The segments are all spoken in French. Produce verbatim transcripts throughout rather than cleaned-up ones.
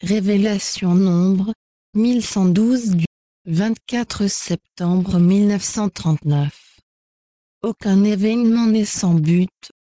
Révélation Nombre, mille cent douze du vingt-quatre septembre mille neuf cent trente-neuf. Aucun événement n'est sans but,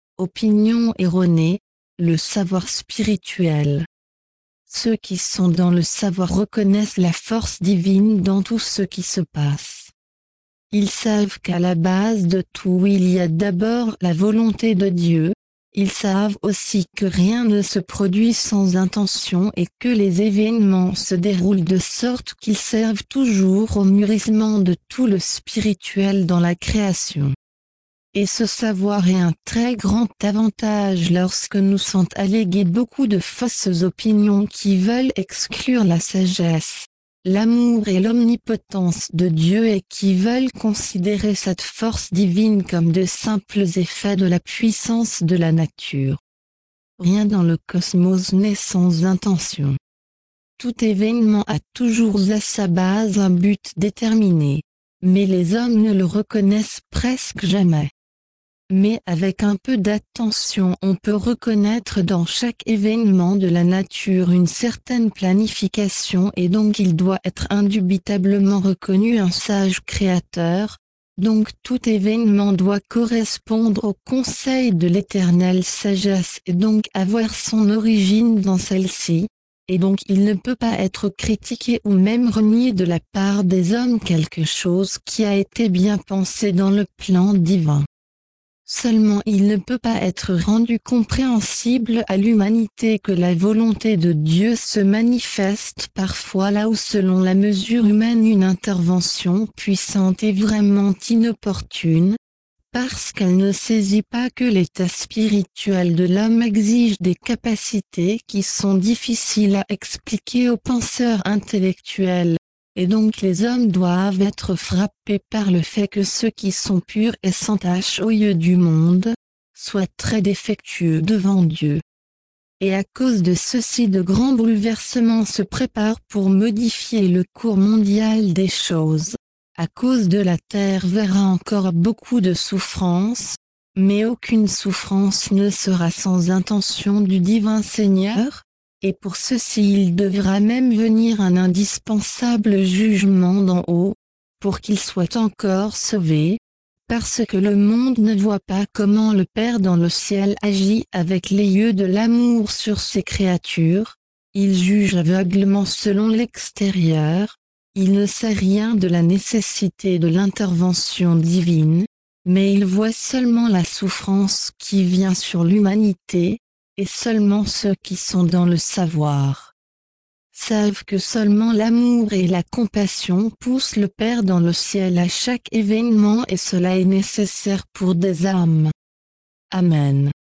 opinion erronée, le savoir spirituel. Ceux qui sont dans le savoir reconnaissent la force divine dans tout ce qui se passe. Ils savent qu'à la base de tout il y a d'abord la volonté de Dieu. Ils savent aussi que rien ne se produit sans intention et que les événements se déroulent de sorte qu'ils servent toujours au mûrissement de tout le spirituel dans la création. Et ce savoir est un très grand avantage lorsque nous sont allégués beaucoup de fausses opinions qui veulent exclure la sagesse, l'amour et l'omnipotence de Dieu et qui veulent considérer cette force divine comme de simples effets de la puissance de la nature. Rien dans le cosmos n'est sans intention. Tout événement a toujours à sa base un but déterminé, mais les hommes ne le reconnaissent presque jamais. Mais avec un peu d'attention on peut reconnaître dans chaque événement de la nature une certaine planification et donc il doit être indubitablement reconnu un sage créateur, donc tout événement doit correspondre au conseil de l'éternelle sagesse et donc avoir son origine dans celle-ci, et donc il ne peut pas être critiqué ou même renié de la part des hommes quelque chose qui a été bien pensé dans le plan divin. Seulement il ne peut pas être rendu compréhensible à l'humanité que la volonté de Dieu se manifeste parfois là où selon la mesure humaine une intervention puissante est vraiment inopportune, parce qu'elle ne saisit pas que l'état spirituel de l'homme exige des capacités qui sont difficiles à expliquer aux penseurs intellectuels. Et donc les hommes doivent être frappés par le fait que ceux qui sont purs et sans tache aux yeux du monde, soient très défectueux devant Dieu. Et à cause de ceci de grands bouleversements se préparent pour modifier le cours mondial des choses. À cause de la terre verra encore beaucoup de souffrances, mais aucune souffrance ne sera sans intention du divin Seigneur. Et pour ceci il devra même venir un indispensable jugement d'en haut, pour qu'il soit encore sauvé, parce que le monde ne voit pas comment le Père dans le ciel agit avec les yeux de l'amour sur ses créatures, il juge aveuglement selon l'extérieur, il ne sait rien de la nécessité de l'intervention divine, mais il voit seulement la souffrance qui vient sur l'humanité, et seulement ceux qui sont dans le savoir savent que seulement l'amour et la compassion poussent le Père dans le ciel à chaque événement et cela est nécessaire pour des âmes. Amen.